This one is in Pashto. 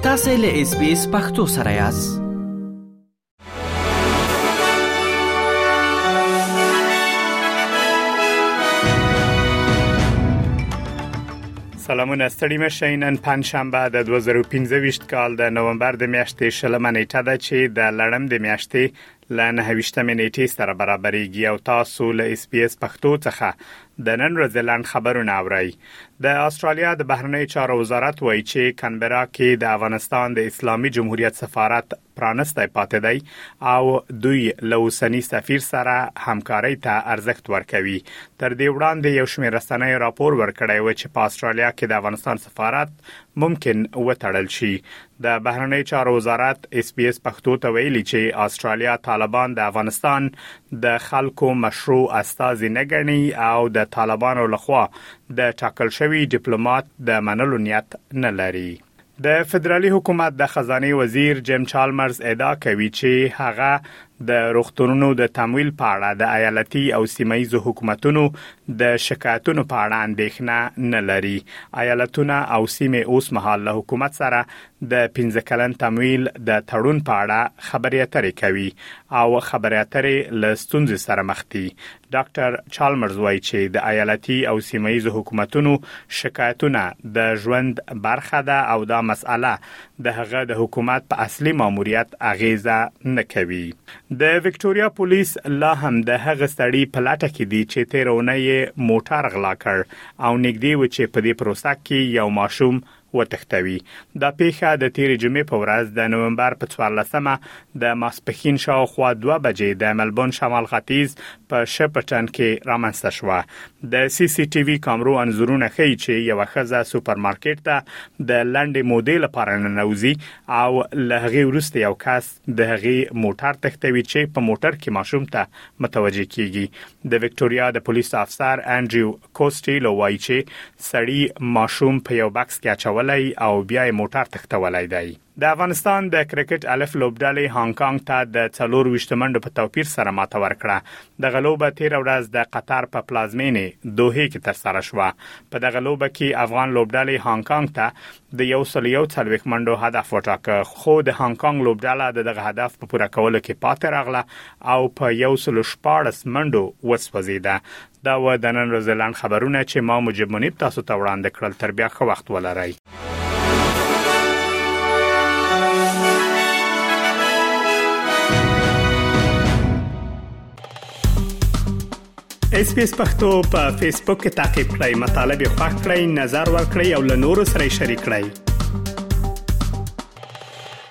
تاسو له SBS پښتو سره یاست. سلامونه ستړي مشئ. نن پنځشنبه د 2015 کال د نومبر د میاشتې 20 نیټه ده چې د لړم د میاشتې ل 29 نیټې سره برابرېږي او تاسو له SBS پښتو څخه د نن ورځې لاند خبرونه اورئ. د استرالیا د بهرنی چارو وزارت وایي چې کانبرا کې د افغانستان د اسلامي جمهوریت سفارت پرانستی پاتې دی او دوی له اوسني سفیر سره همکاري ته ارزښت ورکوي. تر دې وړاندې یو شمېر رسنیو راپور ورکړی و چې په استرالیا کې د افغانستان سفارت ممکن وتړل شي. د بهرنی چارو وزارت SBS پښتو ته ویلي چې استرالیا طالبان د افغانستان د خلکو مشروع استازي نه ګڼي او د طالبانو لخوا د ټاکل شوی ډیپلوماټ د منلو نیت نه لري. د فدرالي حکومت د خزانه وزیر جیم چالمرز ادعا کوي چې هغه د روغتونونو د تمویل په اړه د ایالتي او سیمایي حکومتونو د شکایتونو په اړه اندېښنه نه لري. ایالتونه او سیمې اوس مهال له حکومت سره د 15 کلن تمویل د تړون په اړه خبرې اترې کوي او خبرې اترې له ستونزې سره مخ دي. ډاکټر چالمرز وایي چې د ایالتي او سیمایي حکومتونو شکایتونه د ژوند برخه ده او دا مسأله د هغه د حکومت په اصلي ماموریت اغیزه نه کوي. د وکټوريا پولیس لا هم د هغه سړي په لټه کې دي چې تیرونه یې موټر غلا کړ او نږدې و چې په دې پروسه کې یو ماشوم وتښتوي. دا پیښه د تیر جمعې په ورځ د نومبر په 14مه د ماسپښین شاوخوا 2 بجې د ملبون شمال ختیځ په شپټن کې رامنځته شوه. د CCTV کامرو انځورونه ښیي چې یو ښځه سوپرمارکټ ته د لنډې مودې لپاره ننوځي او له هغې وروسته یو کس د هغې موټر تښتوي چې په موټر کې ماشوم ته متوجه کیږي. د وکټوريا د پولیس افسر انډریو کوسټیلو وایي چې سړی ماشوم په یو بکس کې اچولای او بیا یې موټر تښتولای دی. د افغانستان د کرکټ الف لوبډلې هانګ کانګ ته د 24 منډو په توپیر سره ماته ورکړه. د غلوبه تیر ورځ د قطر په پلازمینه دوحه کې ترسره شوه. په دغه لوبه کې افغان لوبډلې هانګ کانګ ته د 140 منډو هدف وټاکه، خو د هانګ کانګ لوبډله دغه هدف په پوره کولو کې پاتې راغله او په 114 منډو وسوځیده. دا و د نن ورځې لاند خبرونه چې ما مجب منیب تاسو ته وړاندې کړل. تر بیا ښه وخت ولرئ. SBS پښتو په فیسبوک کې تعقیب کړئ، مطالب یې خوښ کړئ، نظر ورکړئ او له نورو سره شریک کړئ.